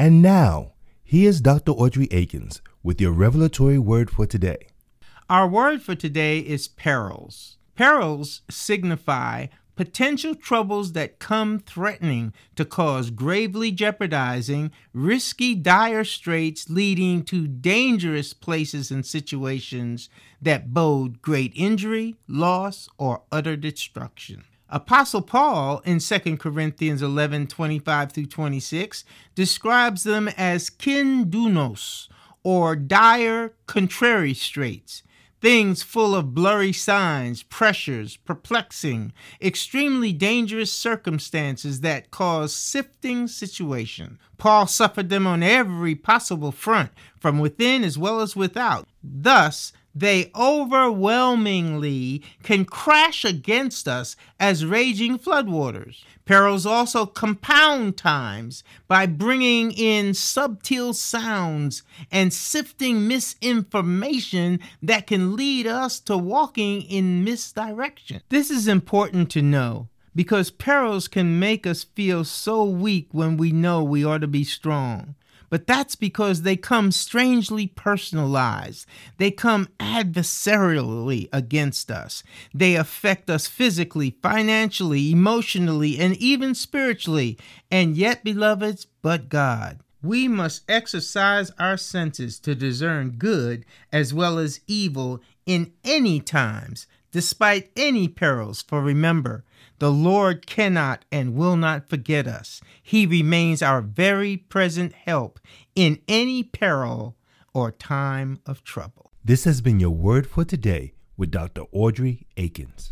And now, here's Dr. Audrey Akins with your revelatory word for today. Our word for today is perils. Perils signify potential troubles that come threatening to cause gravely jeopardizing, risky, dire straits leading to dangerous places and situations that bode great injury, loss, or utter destruction. Apostle Paul in 2 Corinthians 11:25-26 describes them as kyndunos, or dire, contrary straits. Things full of blurry signs, pressures, perplexing, extremely dangerous circumstances that cause sifting situation. Paul suffered them on every possible front, from within as well as without. Thus, they overwhelmingly can crash against us as raging floodwaters. Perils also compound times by bringing in subtle sounds and sifting misinformation that can lead us to walking in misdirection. This is important to know because perils can make us feel so weak when we know we ought to be strong. But that's because they come strangely personalized. They come adversarially against us. They affect us physically, financially, emotionally, and even spiritually. And yet, beloveds, but God. We must exercise our senses to discern good as well as evil in any times, despite any perils. For remember, the Lord cannot and will not forget us. He remains our very present help in any peril or time of trouble. This has been your word for today with Dr. Audrey Akins.